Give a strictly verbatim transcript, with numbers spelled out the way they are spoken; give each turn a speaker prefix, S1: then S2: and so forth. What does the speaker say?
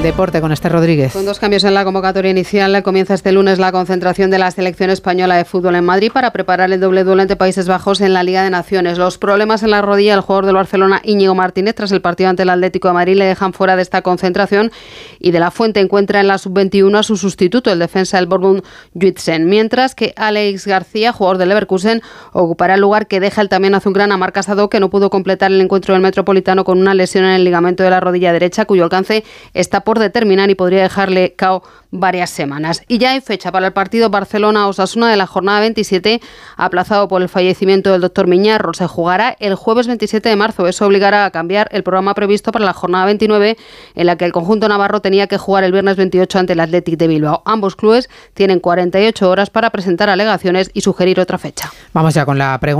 S1: deporte con Esther Rodríguez.
S2: Con dos cambios en la convocatoria inicial, comienza este lunes la concentración de la selección española de fútbol en Madrid para preparar el doble duelo ante Países Bajos en la Liga de Naciones. Los problemas en la rodilla del jugador del Barcelona, Íñigo Martínez, tras el partido ante el Atlético de Madrid, le dejan fuera de esta concentración, y De la Fuente encuentra en la sub veintiuno a su sustituto, el defensa del Bournemouth, Huijsen, mientras que Alex García, jugador del Leverkusen, ocupará el lugar que deja el también azulgrana Marc Casado, que no pudo completar el encuentro del Metropolitano con una lesión en el ligamento de la rodilla derecha, cuyo alcance está por determinar y podría dejarle cao varias semanas. Y ya hay fecha para el partido Barcelona-Osasuna de la jornada veintisiete, aplazado por el fallecimiento del doctor Miñarro. Se jugará el jueves veintisiete de marzo. Eso obligará a cambiar el programa previsto para la jornada veintinueve, en la que el conjunto navarro tenía que jugar el viernes veintiocho ante el Athletic de Bilbao. Ambos clubes tienen cuarenta y ocho horas para presentar alegaciones y sugerir otra fecha.
S1: Vamos ya con la pregunta.